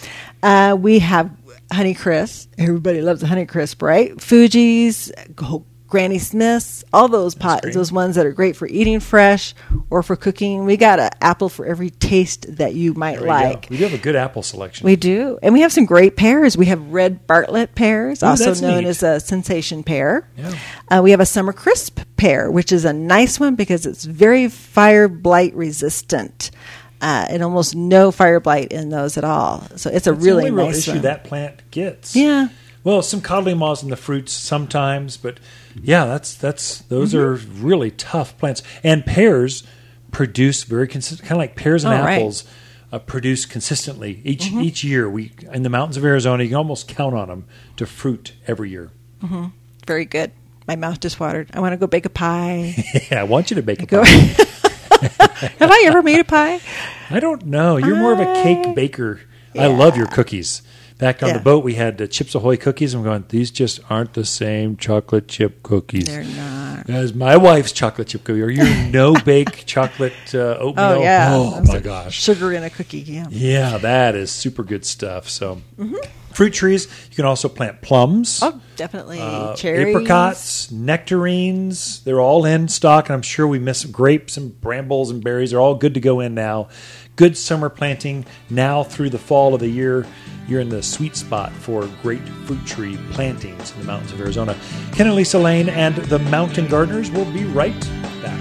We have Honeycrisp. Everybody loves a Honeycrisp, right? Fuji's, Granny Smith's, all those great. those ones that are great for eating fresh or for cooking. We got an apple for every taste that you might There we like. go. We do have a good apple selection. We do. And we have some great pears. We have red Bartlett pears, Ooh, also that's known neat. as a sensation pear. Yeah. We have a summer crisp pear, which is a nice one because it's very fire blight resistant. And almost no fire blight in those at all. So it's a That's really the only real nice issue one. that plant gets. Yeah. Well, some codling moths in the fruits sometimes, but yeah, those are really tough plants. And pears produce very consistent, kind of like pears and Oh, right. apples produce consistently each year. We in the mountains of Arizona, you can almost count on them to fruit every year. Very good. My mouth just watered. I want to go bake a pie. Yeah, I want you to bake a Go. pie. Have I ever made a pie? I don't know. You're more of a cake baker. I love your cookies. Back on the boat, we had Chips Ahoy cookies. I'm going, these just aren't the same chocolate chip cookies. They're not. As my wife's chocolate chip cookie, or your no-bake chocolate oatmeal. Oh, yeah. Oh, my gosh. Sugar in a cookie, yeah. Yeah, that is super good stuff. So, fruit trees, you can also plant plums. Oh, definitely. Cherries. Apricots, nectarines. They're all in stock, and I'm sure we missed some grapes and brambles and berries. They're all good to go in now. Good summer planting now through the fall of the year. You're in the sweet spot for great fruit tree plantings in the mountains of Arizona. Ken and Lisa Lane and the Mountain Gardeners will be right back.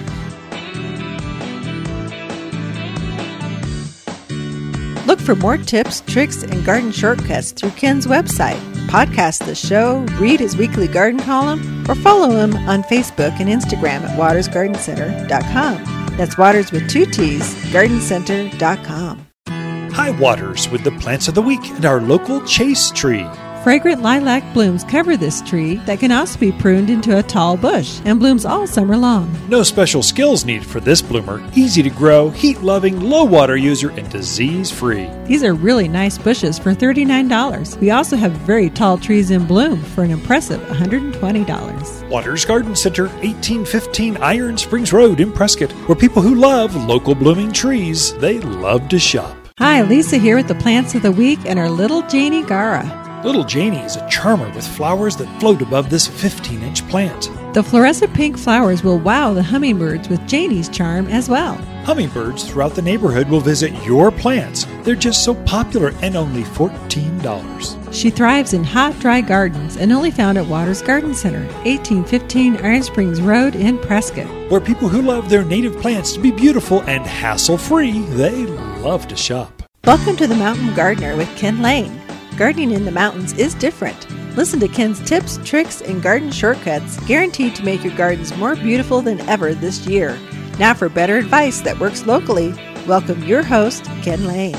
Look for more tips, tricks, and garden shortcuts through Ken's website. Podcast the show, read his weekly garden column, or follow him on Facebook and Instagram at watersgardencenter.com. That's Waters with 2 T's, gardencenter.com. Hi, Waters, with the plants of the week and our local chase tree. Fragrant lilac blooms cover this tree that can also be pruned into a tall bush and blooms all summer long. No special skills needed for this bloomer. Easy to grow, heat-loving, low-water user, and disease-free. These are really nice bushes for $39. We also have very tall trees in bloom for an impressive $120. Waters Garden Center, 1815 Iron Springs Road in Prescott, where people who love local blooming trees, they love to shop. Hi, Lisa here with the plants of the week and our little Janie Gara. Little Janie is a charmer with flowers that float above this 15-inch plant. The fluorescent pink flowers will wow the hummingbirds with Janie's charm as well. Hummingbirds throughout the neighborhood will visit your plants. They're just so popular and only $14. She thrives in hot, dry gardens and only found at Waters Garden Center, 1815 Iron Springs Road in Prescott. Where people who love their native plants to be beautiful and hassle-free, they love to shop. Welcome to the Mountain Gardener with Ken Lane. Gardening in the mountains is different. Listen to Ken's tips, tricks, and garden shortcuts guaranteed to make your gardens more beautiful than ever this year. Now for better advice that works locally, welcome your host, Ken Lane.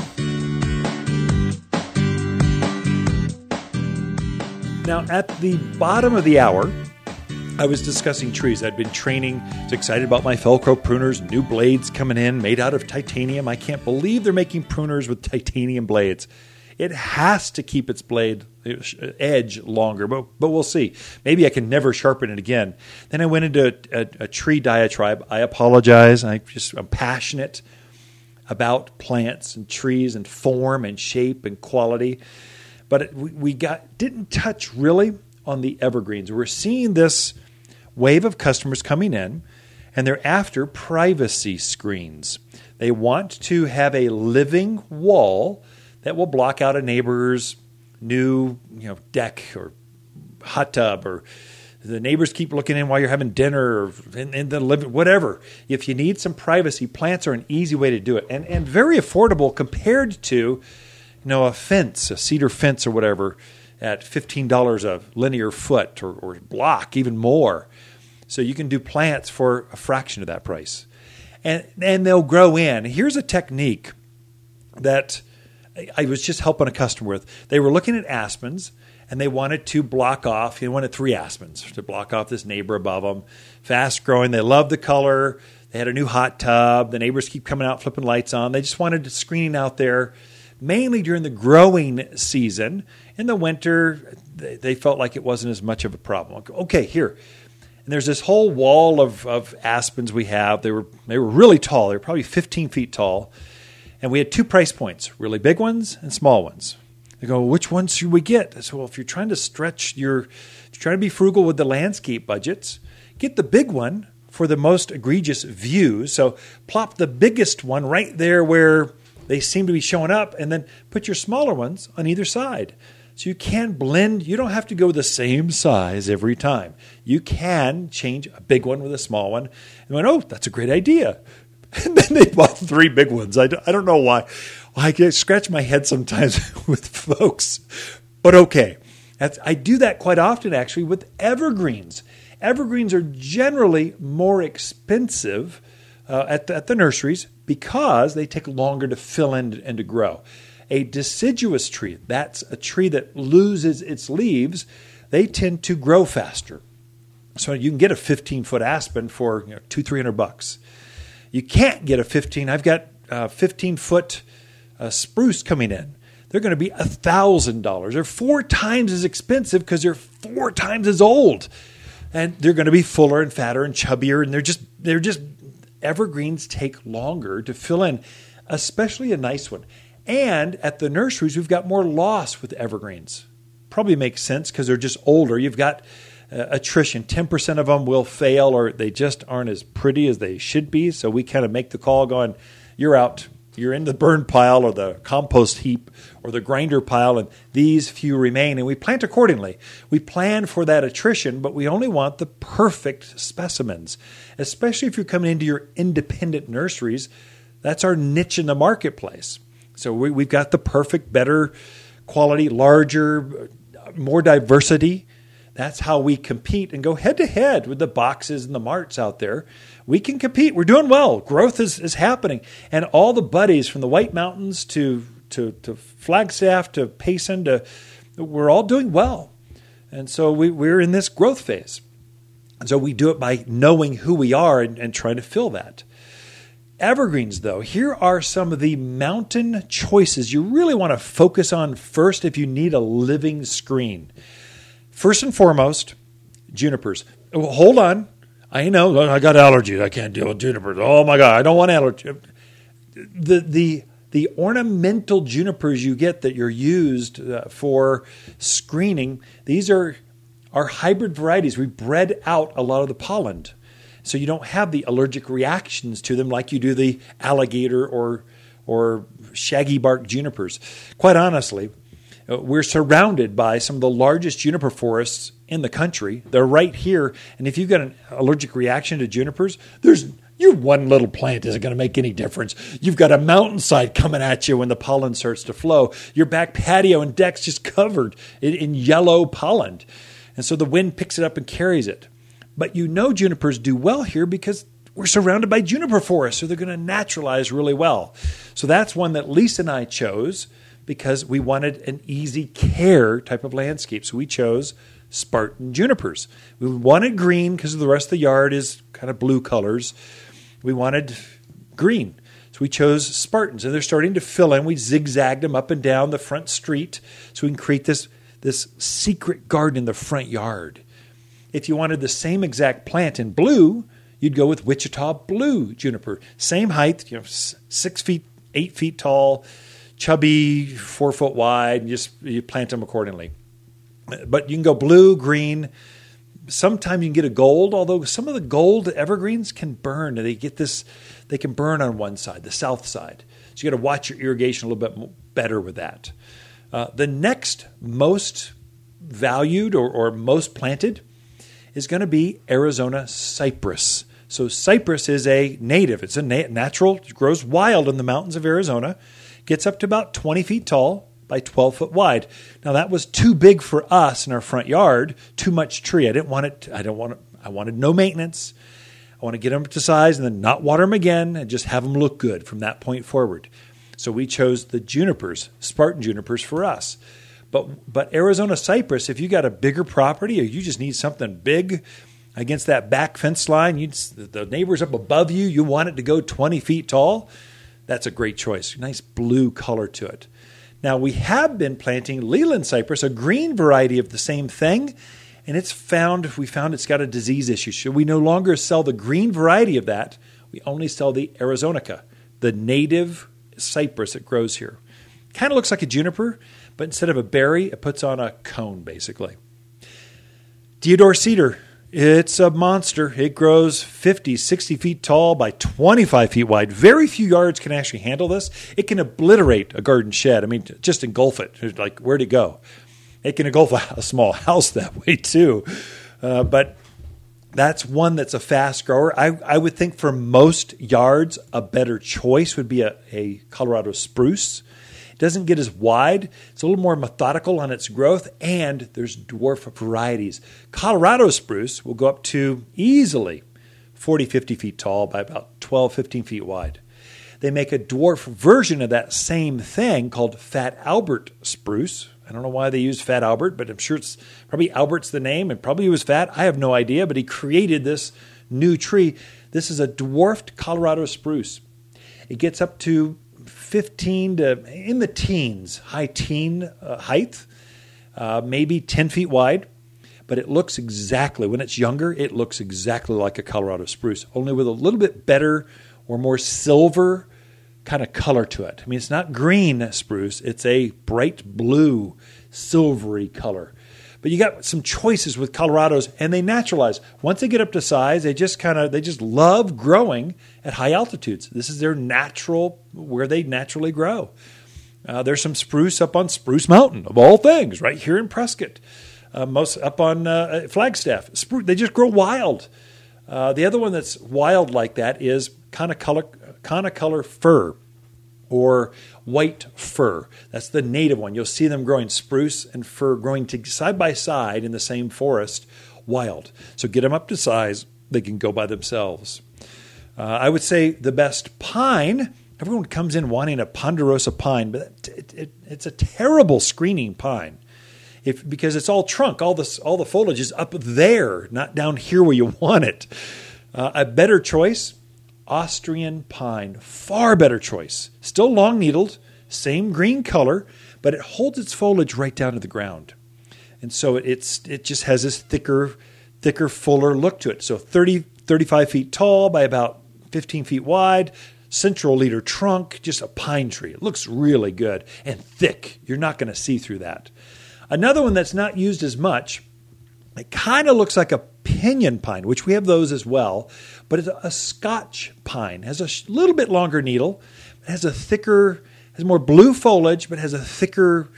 Now, at the bottom of the hour, I was discussing trees. I'd been training, was excited about my Velcro pruners, new blades coming in, made out of titanium. I can't believe they're making pruners with titanium blades. It has to keep its blade edge longer, but we'll see. Maybe I can never sharpen it again. Then I went into a tree diatribe. I apologize. I'm passionate about plants and trees and form and shape and quality. But we didn't touch really on the evergreens. We're seeing this wave of customers coming in, and they're after privacy screens. They want to have a living wall that will block out a neighbor's new deck or hot tub, or the neighbors keep looking in while you're having dinner or in the living, whatever. If you need some privacy, plants are an easy way to do it, and very affordable compared to a fence, a cedar fence or whatever, at $15 a linear foot or block, even more. So you can do plants for a fraction of that price. And they'll grow in. Here's a technique that I was just helping a customer with. They were looking at aspens, and they wanted to block off. They wanted 3 aspens to block off this neighbor above them. Fast growing. They loved the color. They had a new hot tub. The neighbors keep coming out, flipping lights on. They just wanted screening out there, mainly during the growing season. In the winter, they felt like it wasn't as much of a problem. Okay, here. And there's this whole wall of aspens we have. They were really tall. They were probably 15 feet tall. And we had 2 price points, really big ones and small ones. They go, which ones should we get? I said, well, if you're trying to trying to be frugal with the landscape budgets, get the big one for the most egregious views. So plop the biggest one right there where they seem to be showing up, and then put your smaller ones on either side. So you can blend. You don't have to go the same size every time. You can change a big one with a small one. And went, oh, that's a great idea. And then they bought 3 big ones. I don't know why. I get scratch my head sometimes with folks. But okay. I do that quite often, actually, with evergreens. Evergreens are generally more expensive at the nurseries because they take longer to fill in and to grow. A deciduous tree, that's a tree that loses its leaves, they tend to grow faster. So you can get a 15-foot aspen for $200-300. You can't get a 15. I've got 15-foot spruce coming in. they're going to be $1,000. They're 4 times as expensive because they're 4 times as old. And they're going to be fuller and fatter and chubbier. And they're just evergreens take longer to fill in, especially a nice one. And at the nurseries, we've got more loss with evergreens. Probably makes sense because they're just older. You've got attrition. 10% of them will fail, or they just aren't as pretty as they should be. So we kind of make the call going, you're out. You're in the burn pile or the compost heap or the grinder pile, and these few remain, and we plant accordingly. We plan for that attrition, but we only want the perfect specimens, especially if you're coming into your independent nurseries. That's our niche in the marketplace. So we've got the perfect, better quality, larger, more diversity. That's how we compete and go head-to-head with the Boxes and the Marts out there. We can compete. We're doing well. Growth is happening. And all the buddies from the White Mountains to Flagstaff to Payson, we're all doing well. And so we're in this growth phase. And so we do it by knowing who we are and trying to fill that. Evergreens, though, here are some of the mountain choices you really want to focus on first if you need a living screen. First and foremost, junipers. Oh, hold on. I know, I got allergies. I can't deal with junipers. Oh, my God, I don't want allergies. The ornamental junipers you get that you're used for screening, these are hybrid varieties. We bred out a lot of the pollen. So you don't have the allergic reactions to them like you do the alligator or shaggy bark junipers. Quite honestly, we're surrounded by some of the largest juniper forests in the country. They're right here. And if you've got an allergic reaction to junipers, your one little plant isn't going to make any difference. You've got a mountainside coming at you when the pollen starts to flow. Your back patio and deck's just covered in yellow pollen. And so the wind picks it up and carries it. But junipers do well here because we're surrounded by juniper forests, so they're going to naturalize really well. So that's one that Lisa and I chose because we wanted an easy care type of landscape. So we chose Spartan junipers. We wanted green because the rest of the yard is kind of blue colors. We wanted green. So we chose Spartans, and they're starting to fill in. We zigzagged them up and down the front street so we can create this secret garden in the front yard. If you wanted the same exact plant in blue, you'd go with Wichita blue juniper. Same height, 6 feet, 8 feet tall, chubby, 4 foot wide, and you plant them accordingly. But you can go blue, green. Sometimes you can get a gold, although some of the gold evergreens can burn. They can burn on one side, the south side. So you got to watch your irrigation a little bit better with that. The next most valued or most planted is going to be Arizona cypress. So cypress is a native. It's a natural. It grows wild in the mountains of Arizona. Gets up to about 20 feet tall by 12 foot wide. Now that was too big for us in our front yard. Too much tree. I wanted no maintenance. I want to get them to size and then not water them again and just have them look good from that point forward. So we chose the junipers, Spartan junipers for us. But Arizona cypress, if you got a bigger property or you just need something big against that back fence line, the neighbor's up above you, you want it to go 20 feet tall, that's a great choice. Nice blue color to it. Now, we have been planting Leland cypress, a green variety of the same thing, and we found it's got a disease issue. So we no longer sell the green variety of that. We only sell the Arizonica, the native cypress that grows here. Kind of looks like a juniper, but instead of a berry, it puts on a cone, basically. Deodar cedar, it's a monster. It grows 50, 60 feet tall by 25 feet wide. Very few yards can actually handle this. It can obliterate a garden shed. I mean, just engulf it. It's like, where'd it go? It can engulf a small house that way, too. But that's one that's a fast grower. I would think for most yards, a better choice would be a Colorado spruce. It doesn't get as wide. It's a little more methodical on its growth, and there's dwarf varieties. Colorado spruce will go up to easily 40, 50 feet tall by about 12, 15 feet wide. They make a dwarf version of that same thing called Fat Albert spruce. I don't know why they use Fat Albert, but I'm sure it's probably Albert's the name, and probably he was fat. I have no idea, but he created this new tree. This is a dwarfed Colorado spruce. It gets up to 15 to in the teens, high teen height, maybe 10 feet wide. But it looks exactly, when it's younger, it looks exactly like a Colorado spruce, only with a little bit better or more silver kind of color to it. I mean, it's not green spruce. It's a bright blue, silvery color. But you got some choices with Colorados, and they naturalize. Once they get up to size, they just love growing at high altitudes. This is their natural, where they naturally grow. There's some spruce up on Spruce Mountain, of all things, right here in Prescott. Most up on Flagstaff. They just grow wild. The other one that's wild like that is Conicolor fir or white fir. That's the native one. You'll see them growing, spruce and fir growing side by side in the same forest, wild. So get them up to size. They can go by themselves. I would say the best pine, everyone comes in wanting a ponderosa pine, but it's a terrible screening pine. Because it's all trunk, all the foliage is up there, not down here where you want it. A better choice, Austrian pine, far better choice. Still long-needled, same green color, but it holds its foliage right down to the ground, and so it just has this thicker, fuller look to it. So 35 feet tall by about 15 feet wide. Central leader trunk, just a pine tree. It looks really good and thick. You're not going to see through that. Another one that's not used as much, it kind of looks like a pinyon pine, which we have those as well, but it's a Scotch pine. It has a little bit longer needle. It has has more blue foliage, but has a thicker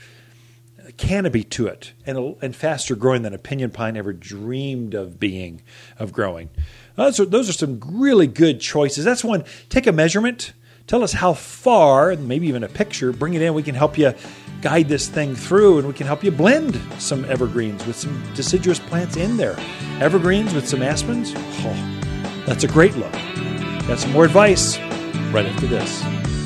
canopy to it and faster growing than a pinyon pine ever dreamed of growing. Those are some really good choices. That's one. Take a measurement. Tell us how far, and maybe even a picture. Bring it in. We can help you guide this thing through, and we can help you blend some evergreens with some deciduous plants in there. Evergreens with some aspens. Oh, that's a great look. Got some more advice right after this.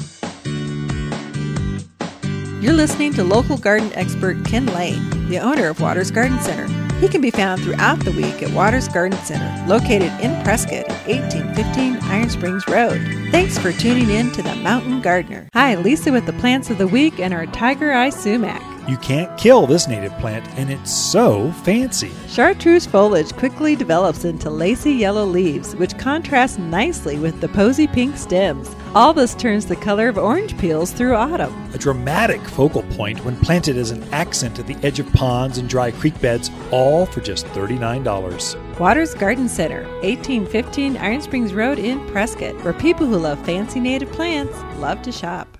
You're listening to local garden expert Ken Lane, the owner of Waters Garden Center. He can be found throughout the week at Waters Garden Center, located in Prescott at 1815 Iron Springs Road. Thanks for tuning in to The Mountain Gardener. Hi, Lisa with the plants of the week and our Tiger Eye Sumac. You can't kill this native plant, and it's so fancy. Chartreuse foliage quickly develops into lacy yellow leaves, which contrast nicely with the posy pink stems. All this turns the color of orange peels through autumn. A dramatic focal point when planted as an accent at the edge of ponds and dry creek beds, all for just $39. Waters Garden Center, 1815 Iron Springs Road in Prescott, where people who love fancy native plants love to shop.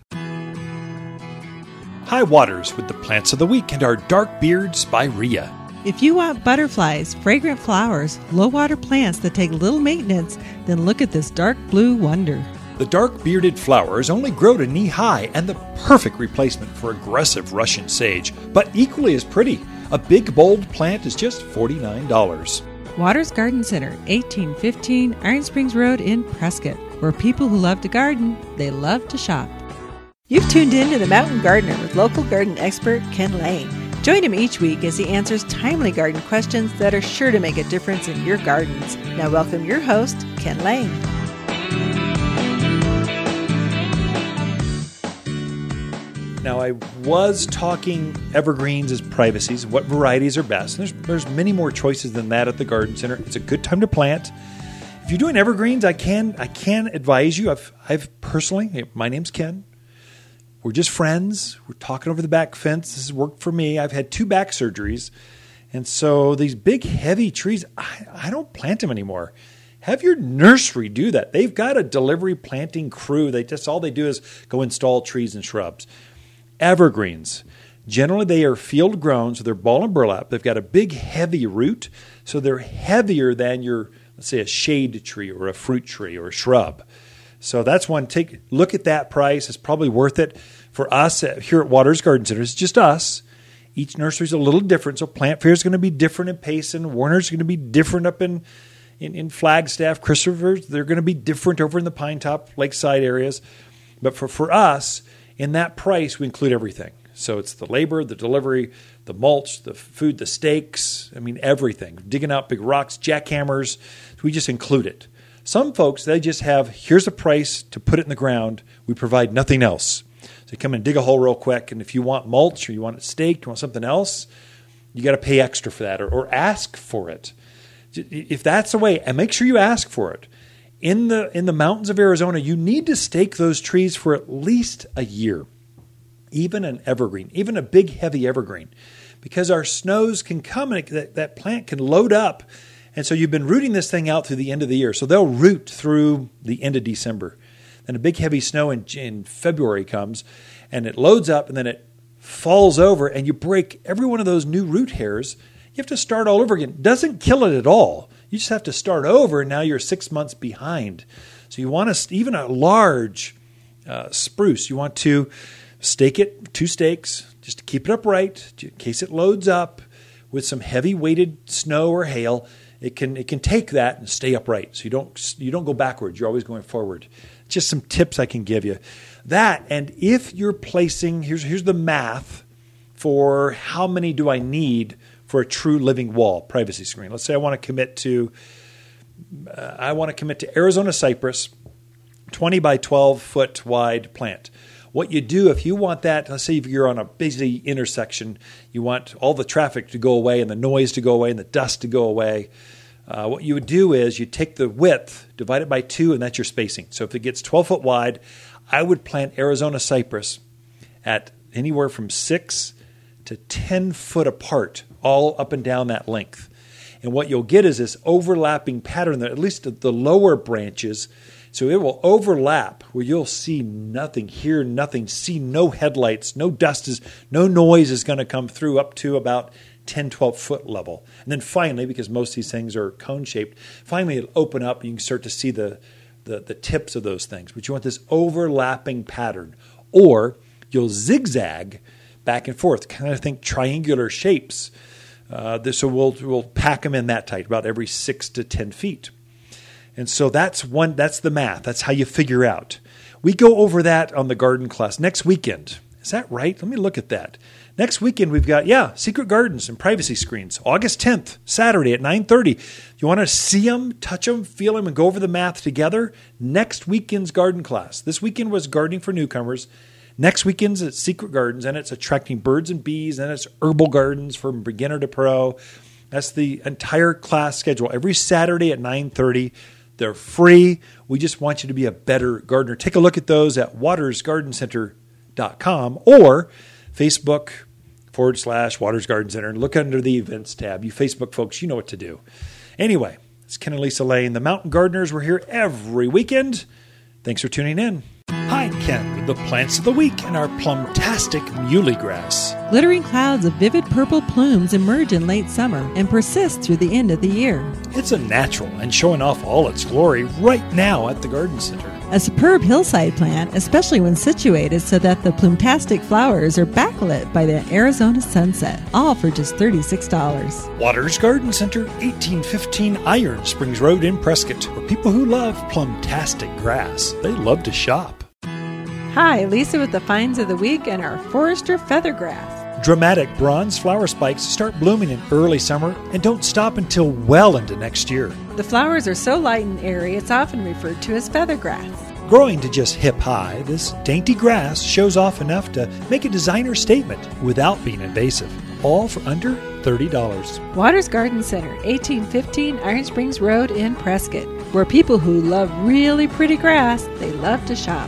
Hi, Waters with the plants of the week and our dark beard spirea. If you want butterflies, fragrant flowers, low-water plants that take little maintenance, then look at this dark blue wonder. The dark bearded flowers only grow to knee-high and the perfect replacement for aggressive Russian sage, but equally as pretty. A big, bold plant is just $49. Waters Garden Center, 1815 Iron Springs Road in Prescott, where people who love to garden, they love to shop. You've tuned in to The Mountain Gardener with local garden expert Ken Lane. Join him each week as he answers timely garden questions that are sure to make a difference in your gardens. Now welcome your host, Ken Lane. Now, I was talking evergreens as privacies, what varieties are best. There's many more choices than that at the garden center. It's a good time to plant. If you're doing evergreens, I can advise you. I've personally, my name's Ken. We're just friends. We're talking over the back fence. This has worked for me. I've had 2 back surgeries. And so these big, heavy trees, I don't plant them anymore. Have your nursery do that. They've got a delivery planting crew. All they do is go install trees and shrubs. Evergreens. Generally, they are field grown, so they're ball and burlap. They've got a big, heavy root, so they're heavier than let's say, a shade tree or a fruit tree or a shrub. So that's one. Look at that price. It's probably worth it. For us here at Waters Garden Center, it's just us. Each nursery is a little different. So Plant Fair is going to be different in Payson. Warner's going to be different up in Flagstaff. Christopher's, they're going to be different over in the Pine Top, Lakeside areas. But for us, in that price, we include everything. So it's the labor, the delivery, the mulch, the food, the stakes. I mean, everything. Digging out big rocks, jackhammers. We just include it. Some folks, they just have, here's a price to put it in the ground. We provide nothing else. So you come and dig a hole real quick, and if you want mulch or you want it staked, you want something else, you got to pay extra for that or ask for it. If that's the way, and make sure you ask for it. In the mountains of Arizona, you need to stake those trees for at least a year, even an evergreen, even a big, heavy evergreen, because our snows can come and that plant can load up. And so you've been rooting this thing out through the end of the year. So they'll root through the end of December. Then a big, heavy snow in February comes, and it loads up, and then it falls over, and you break every one of those new root hairs. You have to start all over again. It doesn't kill it at all. You just have to start over, and now you're 6 months behind. So you want to, even a large spruce, you want to stake it, 2 stakes, just to keep it upright, in case it loads up with some heavy weighted snow or hail. It can take that and stay upright. So you don't go backwards. You're always going forward. Just some tips I can give you. That, and if you're placing, here's the math for how many do I need for a true living wall privacy screen. Let's say I want to commit to Arizona cypress, 20 by 12 foot wide plant. What you do if you want that, let's say if you're on a busy intersection, you want all the traffic to go away and the noise to go away and the dust to go away. What you would do is you take the width, divide it by 2, and that's your spacing. So if it gets 12 foot wide, I would plant Arizona cypress at anywhere from 6 to 10 foot apart, all up and down that length. And what you'll get is this overlapping pattern, that at least the lower branches, so it will overlap where you'll see nothing, hear nothing, see no headlights, no noise is going to come through up to about 10, 12 foot level. And then finally, because most of these things are cone shaped, finally it'll open up and you can start to see the tips of those things. But you want this overlapping pattern. Or you'll zigzag back and forth, kind of think triangular shapes. So we'll pack them in that tight, about every 6 to 10 feet. And so that's the math. That's how you figure out. We go over that on the garden class next weekend. Is that right? Let me look at that. Next weekend, we've got, secret gardens and privacy screens. August 10th, Saturday at 9:30. You want to see them, touch them, feel them, and go over the math together? Next weekend's garden class. This weekend was gardening for newcomers. Next weekend's at Secret Gardens, and it's attracting birds and bees, and it's herbal gardens from beginner to pro. That's the entire class schedule. Every Saturday at 9:30. They're free. We just want you to be a better gardener. Take a look at those at watersgardencenter.com or Facebook.com/Waters Garden Center, and look under the events tab. You Facebook folks, you know what to do. Anyway, it's Ken and Lisa Lane, the Mountain Gardeners. We're here every weekend. Thanks for tuning in. Hi, Ken, with the plants of the week and our plumtastic muley grass. Glittering clouds of vivid purple plumes emerge in late summer and persist through the end of the year. It's a natural and showing off all its glory right now at the Garden Center. A superb hillside plant, especially when situated so that the plumtastic flowers are backlit by the Arizona sunset, all for just $36. Waters Garden Center, 1815 Iron Springs Road in Prescott, where people who love plumtastic grass, they love to shop. Hi, Lisa with the finds of the week and our Forester feathergrass. Dramatic bronze flower spikes start blooming in early summer and don't stop until well into next year. The flowers are so light and airy, it's often referred to as feathergrass. Growing to just hip high, this dainty grass shows off enough to make a designer statement without being invasive. All for under $30. Waters Garden Center, 1815 Iron Springs Road in Prescott, where people who love really pretty grass, they love to shop.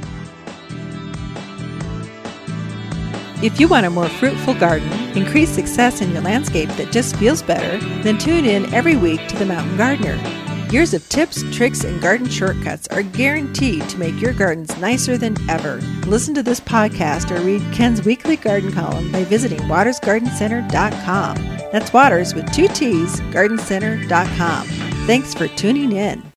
If you want a more fruitful garden, increased success in your landscape that just feels better, then tune in every week to The Mountain Gardener. Years of tips, tricks, and garden shortcuts are guaranteed to make your gardens nicer than ever. Listen to this podcast or read Ken's weekly garden column by visiting watersgardencenter.com. That's Waters with 2 T's, gardencenter.com. Thanks for tuning in.